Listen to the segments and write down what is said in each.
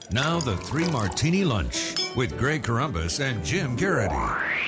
Now the Three Martini Lunch with Greg Corombos and Jim Garrity.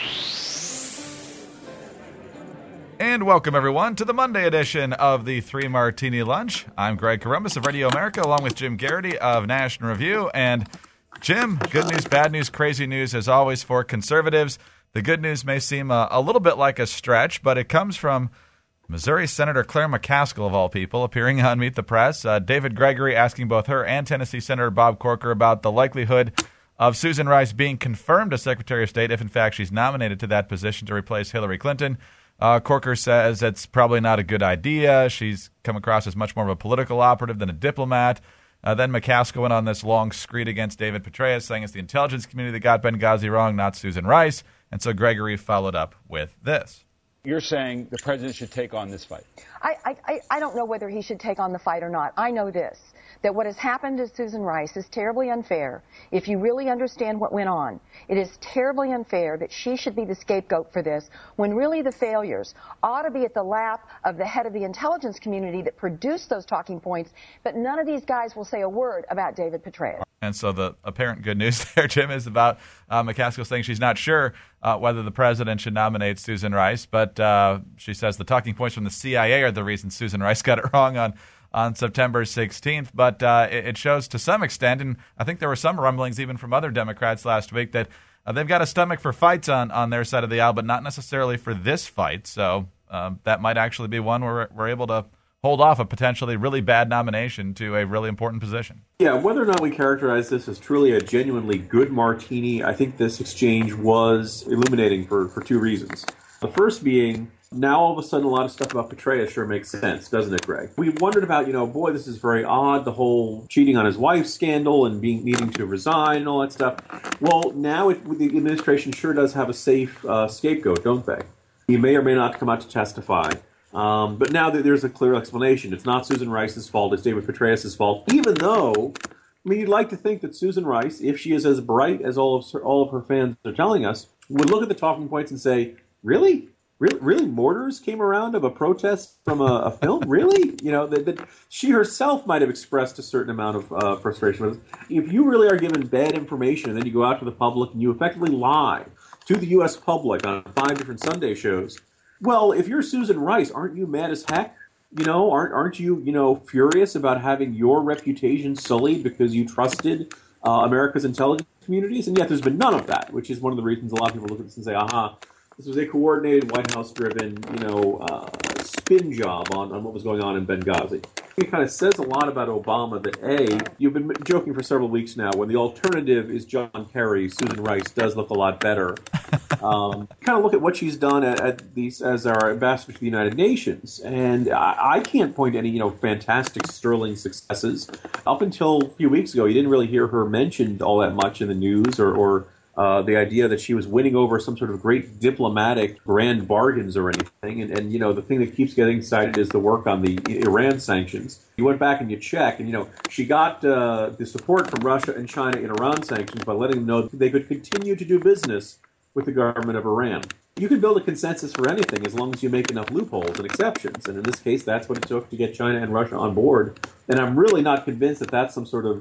And welcome, everyone, to the Monday edition of the Three Martini Lunch. I'm Greg Corombos of Radio America, along with Jim Garrity of National Review. And Jim, good news, bad news, crazy news, as always, for conservatives. The good news may seem a little bit like a stretch, but it comes from Missouri Senator Claire McCaskill, of all people, appearing on Meet the Press. David Gregory asking both her and Tennessee Senator Bob Corker about the likelihood of Susan Rice being confirmed as Secretary of State if, in fact, she's nominated to that position to replace Hillary Clinton. Corker says it's probably not a good idea. She's come across as much more of a political operative than a diplomat. Then McCaskill went on this long screed against David Petraeus, saying it's the intelligence community that got Benghazi wrong, not Susan Rice. And so Gregory followed up with this. You're saying the president should take on this fight. I don't know whether he should take on the fight or not. I know this, that what has happened to Susan Rice is terribly unfair. If you really understand what went on, it is terribly unfair that she should be the scapegoat for this, when really the failures ought to be at the lap of the head of the intelligence community that produced those talking points, but none of these guys will say a word about David Petraeus. And so the apparent good news there, Jim, is about McCaskill saying she's not sure whether the president should nominate Susan Rice, but she says the talking points from the CIA are the reason Susan Rice got it wrong on September 16th. But it shows to some extent, and I think there were some rumblings even from other Democrats last week, that they've got a stomach for fights on their side of the aisle, but not necessarily for this fight. So that might actually be one where we're able to hold off a potentially really bad nomination to a really important position. Yeah, whether or not we characterize this as truly a genuinely good martini, I think this exchange was illuminating for two reasons. The first being, now all of a sudden a lot of stuff about Petraeus sure makes sense, doesn't it, Greg? We wondered about, boy, this is very odd, the whole cheating on his wife scandal and needing to resign and all that stuff. Well, now the administration sure does have a safe scapegoat, don't they? He may or may not come out to testify. But now that there's a clear explanation. It's not Susan Rice's fault, it's David Petraeus' fault, even though, you'd like to think that Susan Rice, if she is as bright as all of her fans are telling us, would look at the talking points and say, really? Really? Mortars came around of a protest from a film? Really? That she herself might have expressed a certain amount of frustration with this. If you really are given bad information and then you go out to the public and you effectively lie to the U.S. public on 5 different Sunday shows, well, if you're Susan Rice, aren't you mad as heck? Aren't you, furious about having your reputation sullied because you trusted America's intelligence communities? And yet there's been none of that, which is one of the reasons a lot of people look at this and say, aha, this was a coordinated White House-driven, spin job on what was going on in Benghazi. It kind of says a lot about Obama that, A, you've been joking for several weeks now, when the alternative is John Kerry, Susan Rice does look a lot better. Kind of look at what she's done as our ambassador to the United Nations, and I can't point to any, fantastic, sterling successes. Up until a few weeks ago, you didn't really hear her mentioned all that much in the news, or the idea that she was winning over some sort of great diplomatic grand bargains or anything. And the thing that keeps getting cited is the work on the Iran sanctions. You went back and you check, and, she got the support from Russia and China in Iran sanctions by letting them know that they could continue to do business with the government of Iran. You can build a consensus for anything as long as you make enough loopholes and exceptions. And in this case, that's what it took to get China and Russia on board. And I'm really not convinced that that's some sort of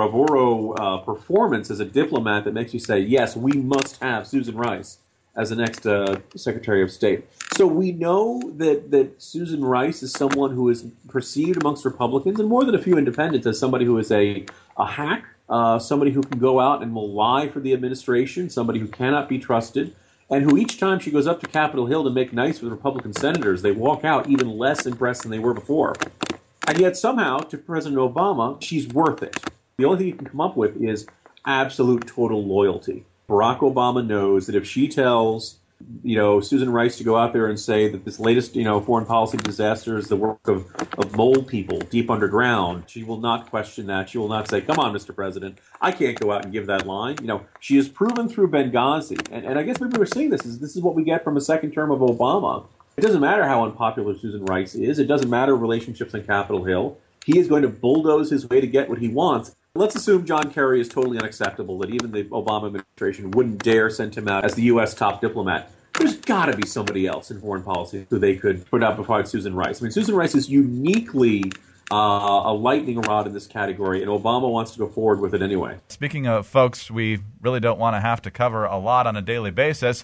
bravuro performance as a diplomat that makes you say, yes, we must have Susan Rice as the next Secretary of State. So we know that Susan Rice is someone who is perceived amongst Republicans and more than a few independents as somebody who is a hack, somebody who can go out and will lie for the administration, somebody who cannot be trusted, and who each time she goes up to Capitol Hill to make nice with Republican senators, they walk out even less impressed than they were before. And yet somehow, to President Obama, she's worth it. The only thing you can come up with is absolute total loyalty. Barack Obama knows that if she tells, Susan Rice to go out there and say that this latest, foreign policy disaster is the work of mole people deep underground, she will not question that. She will not say, come on, Mr. President, I can't go out and give that line. She has proven through Benghazi, and I guess maybe we're seeing this is what we get from a second term of Obama. It doesn't matter how unpopular Susan Rice is. It doesn't matter relationships on Capitol Hill. He is going to bulldoze his way to get what he wants. Let's assume John Kerry is totally unacceptable, that even the Obama administration wouldn't dare send him out as the U.S. top diplomat. There's got to be somebody else in foreign policy who they could put out before Susan Rice. I mean, Susan Rice is uniquely a lightning rod in this category, and Obama wants to go forward with it anyway. Speaking of folks we really don't want to have to cover a lot on a daily basis,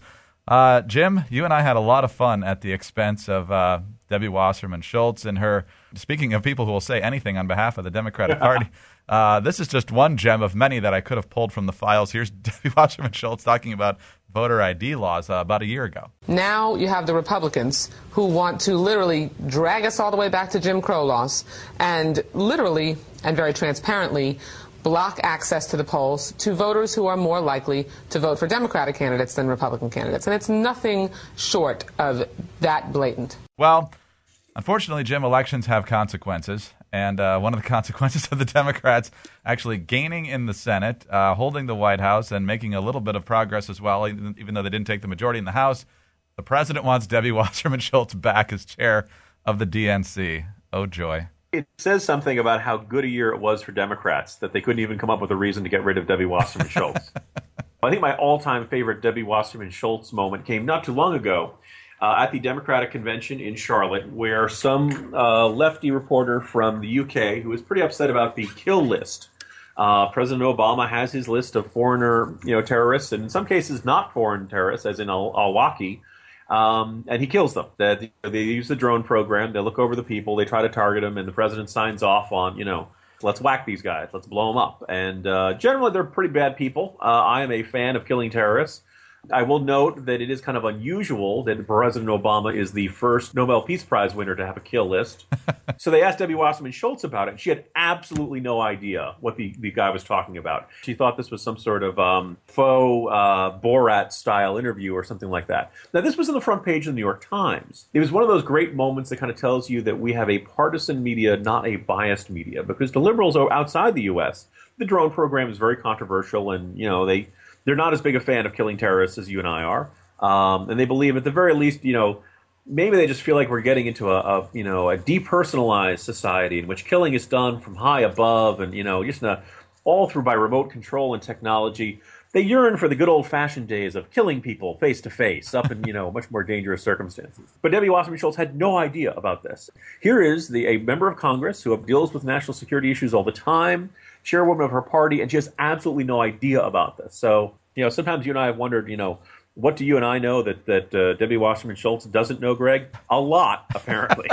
Jim, you and I had a lot of fun at the expense of Debbie Wasserman Schultz and her. Speaking of people who will say anything on behalf of the Democratic Party, this is just one gem of many that I could have pulled from the files. Here's Debbie Wasserman Schultz talking about voter ID laws about a year ago. Now you have the Republicans who want to literally drag us all the way back to Jim Crow laws and literally and very transparently block access to the polls to voters who are more likely to vote for Democratic candidates than Republican candidates. And it's nothing short of that blatant. Well, unfortunately, Jim, elections have consequences. And one of the consequences of the Democrats actually gaining in the Senate, holding the White House, and making a little bit of progress as well, even though they didn't take the majority in the House. The president wants Debbie Wasserman Schultz back as chair of the DNC. Oh, joy. It says something about how good a year it was for Democrats that they couldn't even come up with a reason to get rid of Debbie Wasserman Schultz. I think my all-time favorite Debbie Wasserman Schultz moment came not too long ago at the Democratic Convention in Charlotte, where some lefty reporter from the UK who was pretty upset about the kill list. President Obama has his list of foreigner, terrorists, and in some cases not foreign terrorists, as in al-Awlaki, and he kills them. They use the drone program. They look over the people. They try to target them, and the president signs off on, let's whack these guys. Let's blow them up. And generally, they're pretty bad people. I am a fan of killing terrorists. I will note that it is kind of unusual that President Obama is the first Nobel Peace Prize winner to have a kill list. So they asked Debbie Wasserman Schultz about it. She had absolutely no idea what the guy was talking about. She thought this was some sort of faux Borat-style interview or something like that. Now, this was on the front page of the New York Times. It was one of those great moments that kind of tells you that we have a partisan media, not a biased media, because the liberals outside the U.S., the drone program is very controversial, and, they're not as big a fan of killing terrorists as you and I are. And they believe at the very least, maybe they just feel like we're getting into a depersonalized society in which killing is done from high above and, just all through by remote control and technology. They yearn for the good old-fashioned days of killing people face-to-face up in, much more dangerous circumstances. But Debbie Wasserman Schultz had no idea about this. Here is a member of Congress who deals with national security issues all the time, chairwoman of her party, and she has absolutely no idea about this. So, sometimes you and I have wondered, what do you and I know that Debbie Wasserman Schultz doesn't know, Greg? A lot, apparently.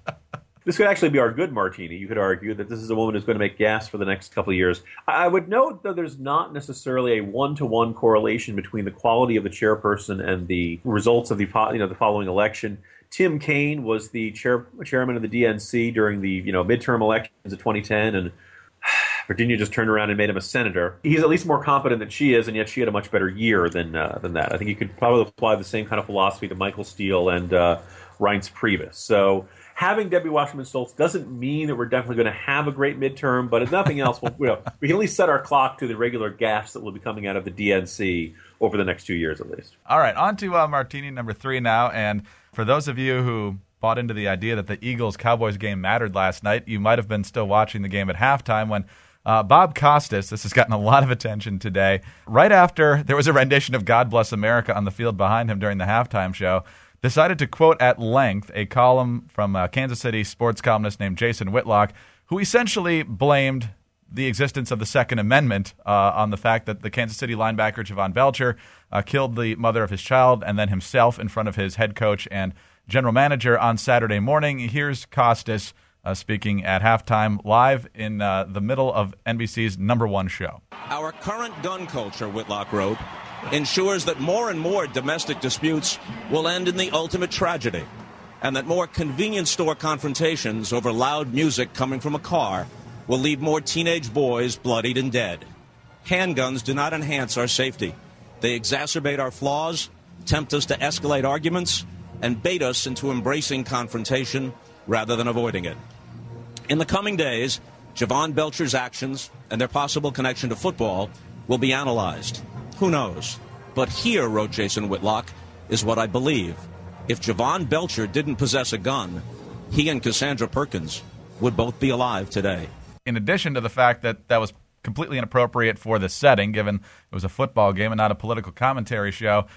This could actually be our good martini. You could argue that this is a woman who's going to make gas for the next couple of years. I would note that there's not necessarily a one-to-one correlation between the quality of the chairperson and the results of the following election. Tim Kaine was the chairman of the DNC during the midterm elections of 2010, and Virginia just turned around and made him a senator. He's at least more competent than she is, and yet she had a much better year than that. I think you could probably apply the same kind of philosophy to Michael Steele and Reince Priebus. So having Debbie Wasserman Schultz doesn't mean that we're definitely going to have a great midterm, but if nothing else, we can at least set our clock to the regular gaffes that will be coming out of the DNC over the next 2 years at least. All right, on to martini number 3 now. And for those of you who bought into the idea that the Eagles-Cowboys game mattered last night, you might have been still watching the game at halftime when Bob Costas, this has gotten a lot of attention today, right after there was a rendition of God Bless America on the field behind him during the halftime show, decided to quote at length a column from a Kansas City sports columnist named Jason Whitlock, who essentially blamed the existence of the Second Amendment on the fact that the Kansas City linebacker Javon Belcher killed the mother of his child and then himself in front of his head coach and general manager on Saturday morning. Here's Costas speaking at halftime live in the middle of NBC's #1 show. Our current gun culture, Whitlock wrote, ensures that more and more domestic disputes will end in the ultimate tragedy, and that more convenience store confrontations over loud music coming from a car will leave more teenage boys bloodied and dead. Handguns do not enhance our safety. They exacerbate our flaws, tempt us to escalate arguments, and bait us into embracing confrontation rather than avoiding it. In the coming days, Javon Belcher's actions and their possible connection to football will be analyzed. Who knows? But here, wrote Jason Whitlock, is what I believe. If Javon Belcher didn't possess a gun, he and Cassandra Perkins would both be alive today. In addition to the fact that that was completely inappropriate for the setting, given it was a football game and not a political commentary show,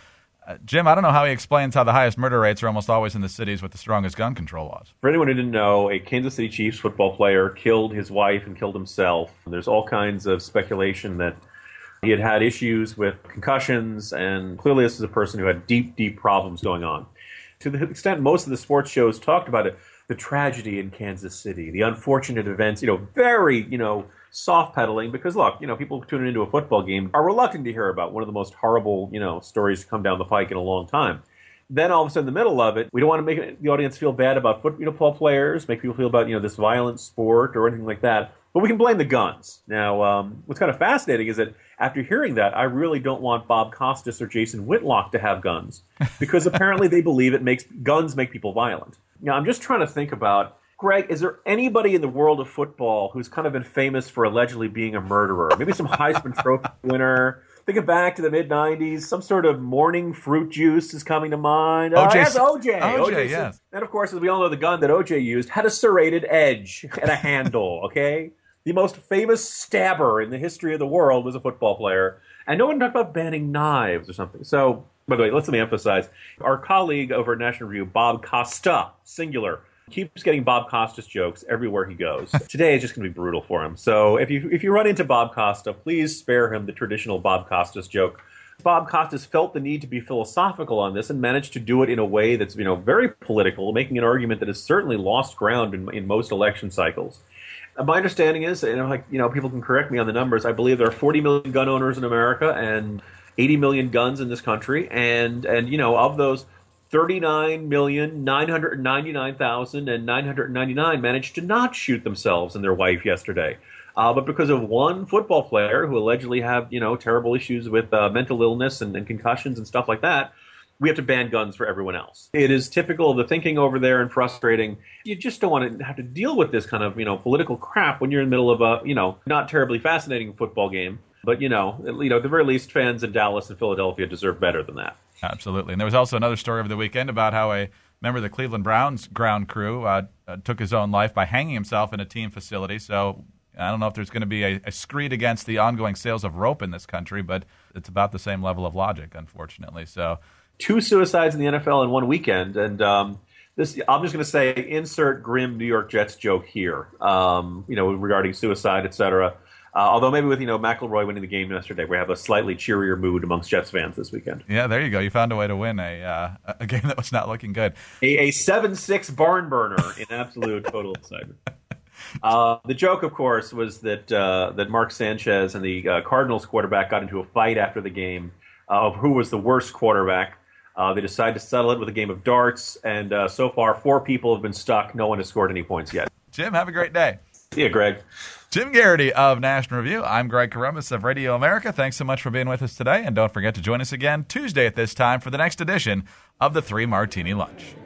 Jim, I don't know how he explains how the highest murder rates are almost always in the cities with the strongest gun control laws. For anyone who didn't know, a Kansas City Chiefs football player killed his wife and killed himself. There's all kinds of speculation that he had had issues with concussions, and clearly this is a person who had deep, deep problems going on. To the extent most of the sports shows talked about it, the tragedy in Kansas City, the unfortunate events, very, soft pedaling, because look, people tuning into a football game are reluctant to hear about one of the most horrible, stories to come down the pike in a long time. Then all of a sudden in the middle of it, we don't want to make the audience feel bad about football players, make people feel about, this violent sport or anything like that. But we can blame the guns. Now, what's kind of fascinating is that after hearing that, I really don't want Bob Costas or Jason Whitlock to have guns, because apparently they believe guns make people violent. Now, I'm just trying to think about, Greg, is there anybody in the world of football who's kind of been famous for allegedly being a murderer? Maybe some Heisman Trophy winner. Thinking back to the mid-'90s, some sort of morning fruit juice is coming to mind. Yes, O.J. O.J., yes. And, of course, as we all know, the gun that O.J. used had a serrated edge and a handle, okay? The most famous stabber in the history of the world was a football player. And no one talked about banning knives or something. So, by the way, let me emphasize, our colleague over at National Review, Bob Costa, singular, keeps getting Bob Costas jokes everywhere he goes. Today is just going to be brutal for him. So if you run into Bob Costa, please spare him the traditional Bob Costas joke. Bob Costas felt the need to be philosophical on this and managed to do it in a way that's very political, making an argument that has certainly lost ground in most election cycles. My understanding is, people can correct me on the numbers, I believe there are 40 million gun owners in America and 80 million guns in this country, and of those, 39,999,999 managed to not shoot themselves and their wife yesterday. But because of one football player who allegedly have, terrible issues with mental illness and concussions and stuff like that, we have to ban guns for everyone else. It is typical of the thinking over there and frustrating. You just don't want to have to deal with this kind of, political crap when you're in the middle of a, not terribly fascinating football game. But, at the very least, fans in Dallas and Philadelphia deserve better than that. Absolutely. And there was also another story over the weekend about how a member of the Cleveland Browns ground crew took his own life by hanging himself in a team facility. So I don't know if there's going to be a screed against the ongoing sales of rope in this country, but it's about the same level of logic, unfortunately. So 2 suicides in the NFL in one weekend. And this, I'm just going to say, insert grim New York Jets joke here, regarding suicide, et cetera. Although maybe with, McElroy winning the game yesterday, we have a slightly cheerier mood amongst Jets fans this weekend. Yeah, there you go. You found a way to win a game that was not looking good. A 7-6 barn burner in absolute total excitement. The joke, of course, was that Mark Sanchez and the Cardinals quarterback got into a fight after the game of who was the worst quarterback. They decided to settle it with a game of darts, and so far 4 people have been stuck. No one has scored any points yet. Jim, have a great day. See ya, Greg. Jim Garrity of National Review. I'm Greg Corombos of Radio America. Thanks so much for being with us today, and don't forget to join us again Tuesday at this time for the next edition of the 3 Martini Lunch.